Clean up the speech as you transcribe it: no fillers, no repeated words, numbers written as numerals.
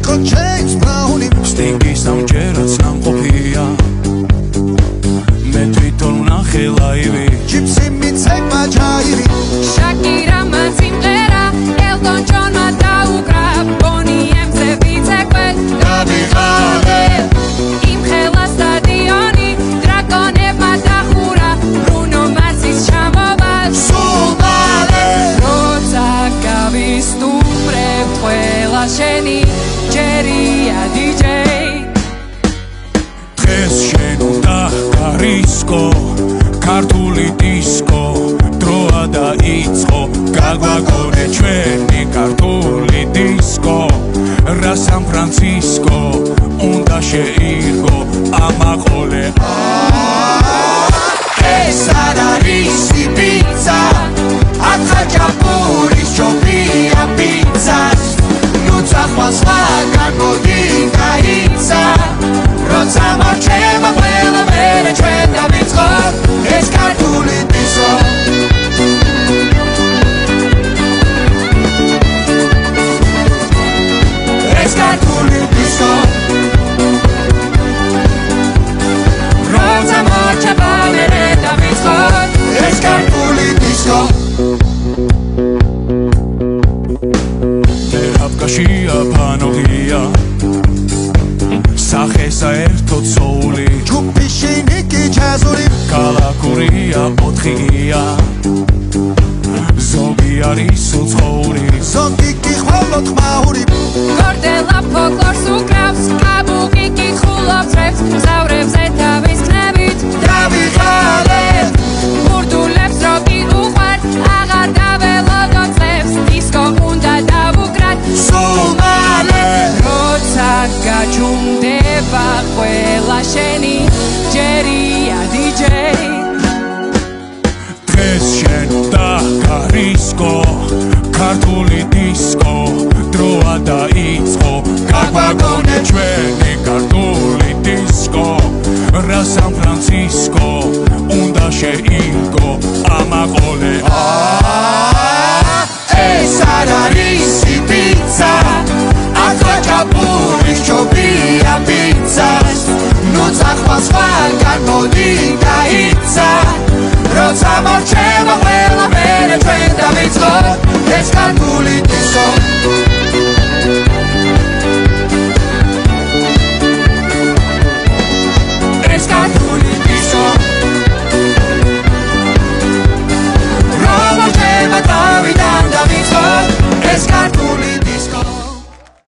იყო James Brown-ი Sting-ის ამჯერად სამყოფია მე თვითონ ვნახე ლაივი Gypsy მიცემა ჯაირი Shakira მან სიმღერა Elton John-მა დაუკრა Bonnie M-ზე ვიცეკვე დავიღალე იმ ხელა სტადიონი დრაკონებმა დახურა Bruno Mars-ის ჩამოვა სულ მალე როცა გავისტუმრებ ყველა შენი ჯერია DJ დღეს შენ უნდა გარისკო ქართული დისკო დროა დაიწყო გაგვაგონე ჩვენი ქართული დისკო რა სან ფრანცისკო უნდა შეირგო ამაყოლე ეს არ არის პიცა ახაჭაპურის ჯობია პიცას ნუ წახვალ სხვაგან მოდი გაიცა როცა მარჩება ყველა მერე ჩვენ დავიწყოთ ეს ქართული დისკო ეს ქართული დისკო როცა მარჩება მერე დავიწყოთ ეს ქართული დისკო აფკაშია ფანოგია სახე საერთოდ სოული ჯგუფი შინიკი ჯაზური კალაკურია ოთხია ზოგი არის უცხოური ზოგი გიხვალოთ ხმაური გორდელა ფოლკლორს უკრავს აბუყი კითხულობს რეპს მგზავრებზე თავის ხნებით დავიღალე ბურდულებს როკი უყვარ აღარ დაველოდოთ წლებს დისკო უნდა დავუკრათ სულ მალე როცა გაჩუმდება ყველა შენი ჯერია DJ დღეს შენ უნდა გარისკო ქართული დისკო დროა დაიწყო გაგვაგონე ჩვენი ქართული დისკო რა სამ